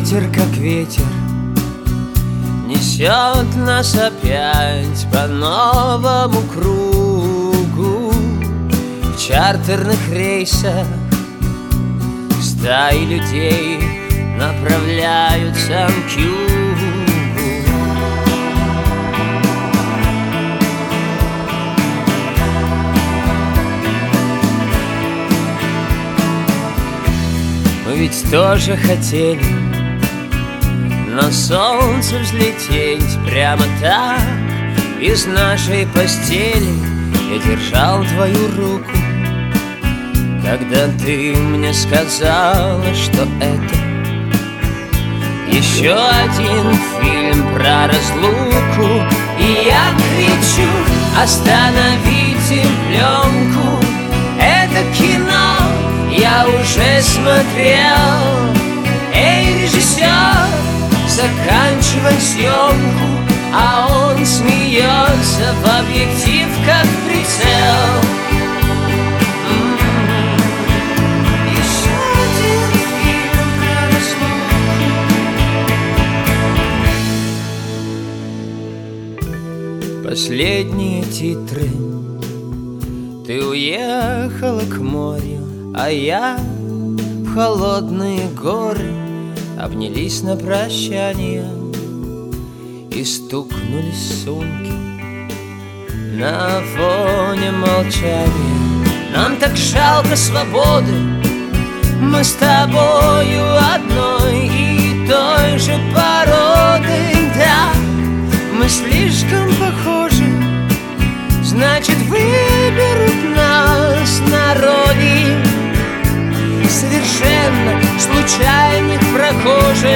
ветер, как ветер, несет нас опять по новому кругу. В чартерных рейсах стаи людей направляются к югу. Мы ведь тоже хотели на солнце взлететь прямо так из нашей постели. Я держал твою руку, когда ты мне сказала, что это еще один фильм про разлуку. И я кричу: остановите пленку, это кино я уже смотрел. Эй, режиссер, заканчивай съемку. А он смеется в объектив, как прицел. Еще один фильм про разлуку. Последние титры. Ты уехала к морю, а я в холодные горы. Обнялись на прощание и стукнулись сумки на фоне молчания. Нам так жалко свободы, мы с тобою одной и той же породы. Да, мы слишком похожи, значит, выберут нас народе. Совершенно случайных прохожих.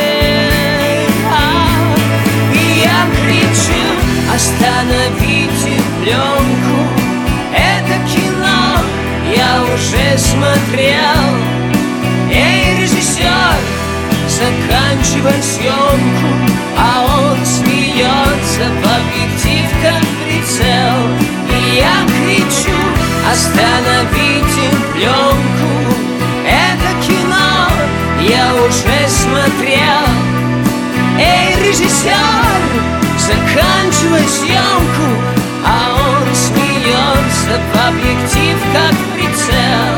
И я кричу: остановите пленку, это кино я уже смотрел. Эй, режиссер, заканчивай съемку. А он смеется в объектив, как прицел. И я кричу: остановите пленку, это кино я уже смотрел. Эй, режиссер, заканчивай съемку. А он смеется в объектив, как прицел.